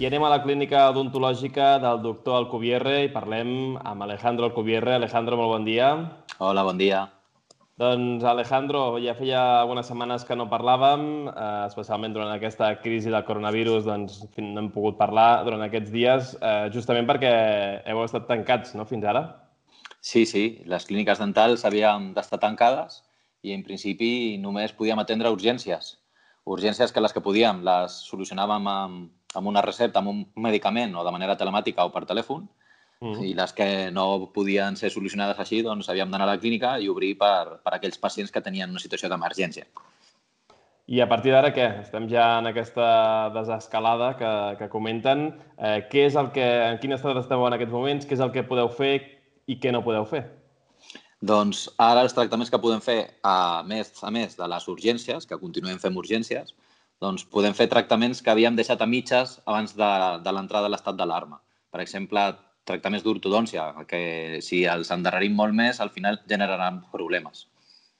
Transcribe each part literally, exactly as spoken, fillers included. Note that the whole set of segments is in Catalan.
I anem a la clínica odontològica del doctor Alcubierre i parlem amb Alejandro Alcubierre. Alejandro, molt bon dia. Hola, bon dia. Doncs, Alejandro, ja feia algunes setmanes que no parlàvem, eh, especialment durant aquesta crisi del coronavirus, doncs no hem pogut parlar durant aquests dies, eh, justament perquè heu estat tancats, no?, fins ara. Sí, sí, les clíniques dentals havien d'estar tancades i en principi només podíem atendre urgències. Urgències que les que podíem les solucionàvem amb, amb una recepta, amb un medicament o de manera telemàtica o per telèfon, mm. i les que no podien ser solucionades així, doncs havíem d'anar a la clínica i obrir per, per aquells pacients que tenien una situació d'emergència. I a partir d'ara, què? Estem ja en aquesta desescalada que, que comenten. Eh, què és el que, en quin estat esteu en aquests moments? Què és el que podeu fer i què no podeu fer? Doncs ara els tractaments que podem fer, a més a més de les urgències, que continuem fent urgències, doncs podem fer tractaments que havíem deixat a mitges abans de, de l'entrada de l'estat d'alarma. Per exemple, tractaments d'ortodòncia, que si els endarrerim molt més, al final generaran problemes.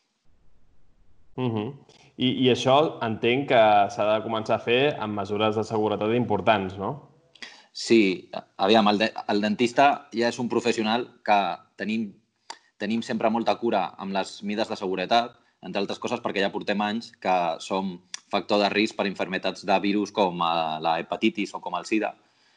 Uh-huh. I, I això entenc que s'ha de començar a fer amb mesures de seguretat importants, no? Sí, aviam, el, de, el dentista ja és un professional que tenim Tenim sempre molta cura amb les mides de seguretat, entre altres coses perquè ja portem anys que som factor de risc per malalties de virus com la hepatitis o com el sida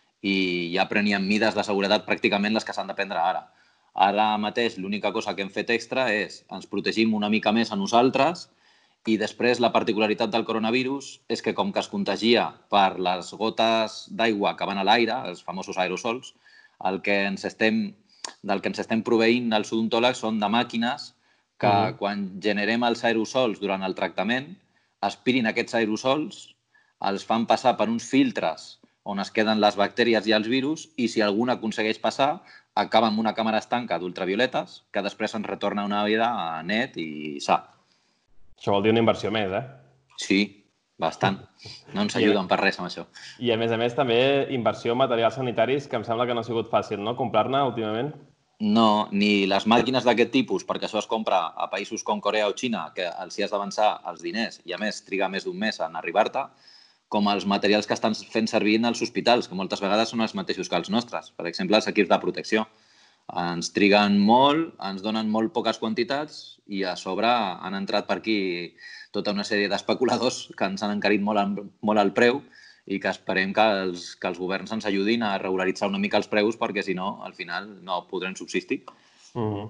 i ja preníem mides de seguretat pràcticament les que s'han de prendre ara. Ara mateix l'única cosa que hem fet extra és ens protegim una mica més a nosaltres i després la particularitat del coronavirus és que com que es contagia per les gotes d'aigua que van a l'aire, els famosos aerosols, el que ens estem del que ens estem proveint els odontòlegs són de màquines que uh-huh. quan generem els aerosols durant el tractament aspirin aquests aerosols, els fan passar per uns filtres on es queden les bactèries i els virus i si algun aconsegueix passar acaba amb una càmera estanca d'ultravioletes que després ens retorna una vida net i sa. Això vol dir una inversió més, eh? Sí, bastant. No ens ajuden per res amb això. I a més a més també inversió en materials sanitaris que em sembla que no ha sigut fàcil, no?, comprar-ne últimament. No, ni les màquines d'aquest tipus, perquè això es compra a països com Corea o Xina, que els hi has d'avançar els diners i a més triga més d'un mes en arribar-te, com els materials que estan fent servir als hospitals, que moltes vegades són els mateixos que els nostres. Per exemple, els equips de protecció. Ens triguen molt, ens donen molt poques quantitats i a sobre han entrat per aquí tota una sèrie d'especuladors que ens han encarit molt, molt el preu i que esperem que els, que els governs ens ajudin a regularitzar una mica els preus perquè, si no, al final no podrem subsistir. Mm-hmm.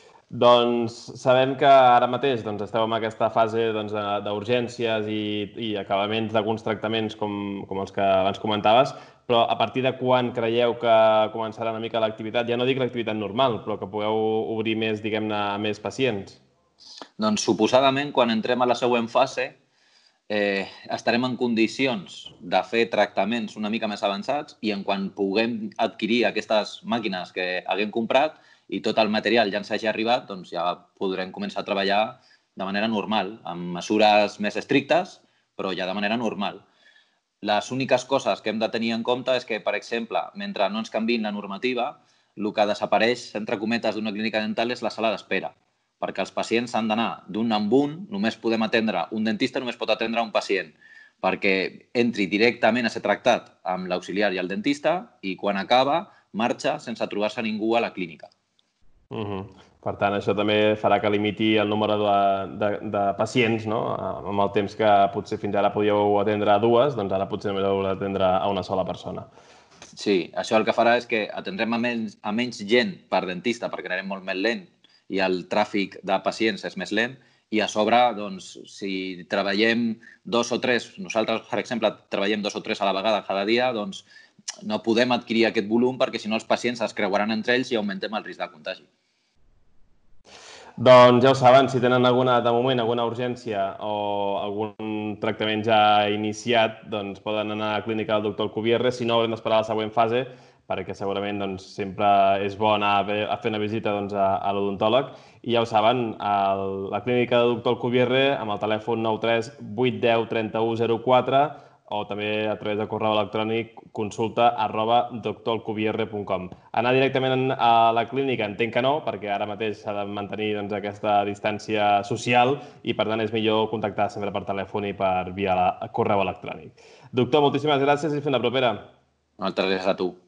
Doncs sabem que ara mateix doncs, esteu en aquesta fase doncs, d'urgències i, i acabaments d'alguns tractaments com, com els que abans comentaves, però a partir de quan creieu que començarà una mica l'activitat? Ja no dic l'activitat normal, però que pugueu obrir més, diguem-ne, a més pacients. Doncs suposadament, quan entrem a la següent fase, eh, estarem en condicions de fer tractaments una mica més avançats i en quan puguem adquirir aquestes màquines que haguem comprat i tot el material ja ens hagi arribat, doncs ja podrem començar a treballar de manera normal, amb mesures més estrictes, però ja de manera normal. Les úniques coses que hem de tenir en compte és que, per exemple, mentre no ens canviïn la normativa, el que desapareix, entre cometes, d'una clínica dental és la sala d'espera, perquè els pacients han d'anar d'un en un, només podem atendre, un dentista només pot atendre un pacient, perquè entri directament a ser tractat amb l'auxiliar i el dentista i quan acaba marxa sense trobar-se ningú a la clínica. Uh-huh. Per tant, això també farà que limiti el número de, de, de pacients, no? Amb el temps que potser fins ara podíeu atendre a dues, doncs ara potser només heu d'atendre a una sola persona. Sí, això el que farà és que atendrem a menys, a menys gent per dentista perquè anem molt més lent i el tràfic de pacients és més lent i a sobre, doncs, si treballem dos o tres, nosaltres, per exemple, treballem dos o tres a la vegada cada dia, doncs no podem adquirir aquest volum perquè si no els pacients es creuaran entre ells i augmentem el risc de contagi. Doncs ja ho saben, si tenen alguna, de moment alguna urgència o algun tractament ja iniciat, doncs poden anar a la clínica del doctor Alcubierre, si no haurem d'esperar la següent fase, perquè segurament doncs, sempre és bo anar a fer una visita doncs, a, a l'odontòleg. I ja ho saben, el, la clínica del doctor Alcubierre amb el telèfon nou tres vuit un zero tres u zero quatre o també a través de correu electrònic consulta arroba doctor alcubierre punt com. Anar directament a la clínica entenc que no, perquè ara mateix s'ha de mantenir doncs, aquesta distància social i per tant és millor contactar sempre per telèfon i per via la, correu electrònic. Doctor, moltíssimes gràcies i fins la propera. Moltes gràcies a tu.